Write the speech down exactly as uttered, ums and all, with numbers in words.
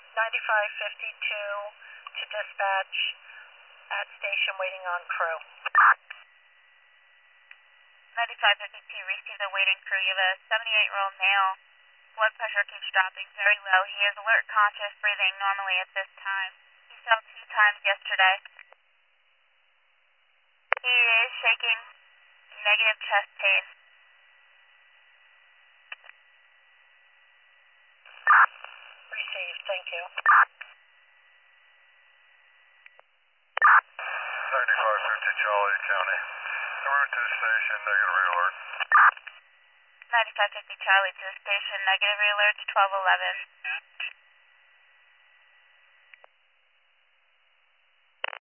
ninety-five fifty-two to dispatch at station waiting on crew. ninety-five fifty-two, receive the waiting crew. You have a seventy-eight-year-old male. Blood pressure keeps dropping very low. He is alert, conscious, breathing normally at this time. He fell two times yesterday. He is shaking, negative chest pain. Received, thank you. ninety-five fifty Charlie County. En route to the station, negative alert. ninety-five fifty Charlie to the station, negative alert to twelve eleven.